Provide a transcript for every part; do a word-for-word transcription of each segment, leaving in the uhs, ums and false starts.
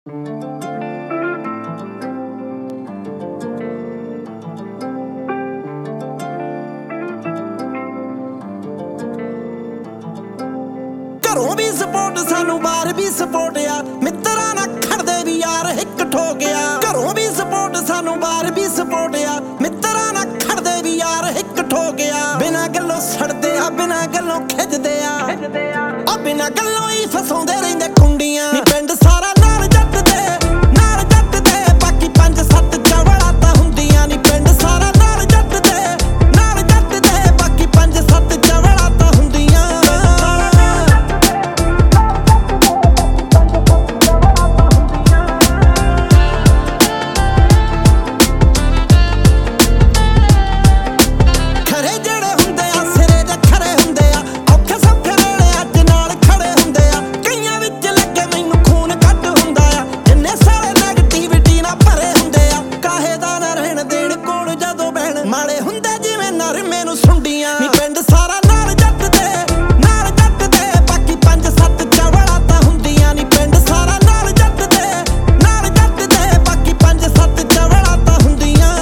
घरों भी सपोर्ट सानू बाहर भी सपोर्ट आ मित्रा ना खड़दे भी यार हिक ठोकिया। घरों भी सपोर्ट सानू बाहर भी सपोर्ट आ मित्रा ना खड़दे भी यार हिक ठोकिया। बिना गल्लों सड़दे आ बिना गल्लों खिजदे आ आ बिना गल्लों ही फसाउंदे रहिंदे कुंडियां। नी पिंड सारा नाल जट दे नाल जट दे बाकी पंज सत्त चवड़ा तां हुंदियां। नी पिंड सारा नाल जट दे नाल जट दे बाकी पंज सत्त चवड़ा तां हुंदियां। माड़े हुंदे जिवें नर मैनू सुंडियां। नी पिंड सारा नाल जट दे नाल जट दे बाकी पंज सत्त चवड़ा तां हुंदियां। नी पिंड सारा नाल जट दे नाल जट दे बाकी पंज सत्त चवड़ा तां हुंदियां।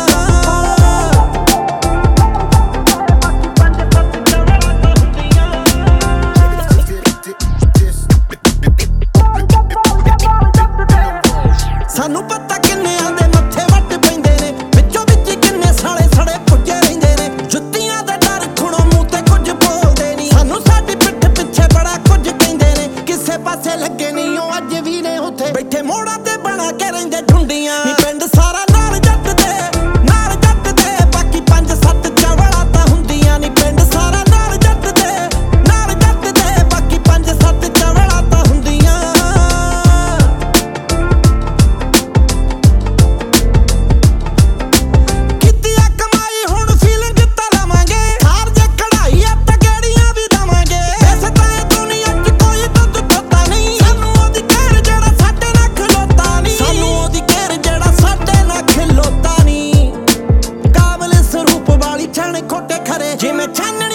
सानू पता किन्ने आंदे मत्थे वट पैंदे ने विचों विच किन्ने साले सड़े पुज्जे रहिंदे ने। जुत्तियां दा डर खुणों मूंह ते कुछ बोलदे नी सानू साडी पिठ पिछे बड़ा कुछ कहिंदे ने। किसे पासे लगे नहीं ओ अज भी ने उत्थे बैठे मोड़ा ते बना के रहिंदे ढुंडियां। नी पिंड सारा नाल जट दे नाल जट दे बाकी पंज सत्त चवड़ा तां हुंदियां। नी पिंड सारा नाल जट दे नाल जट दे बाकी पंज सत्त चवड़ा तां हुंदियां। जिमें चन्न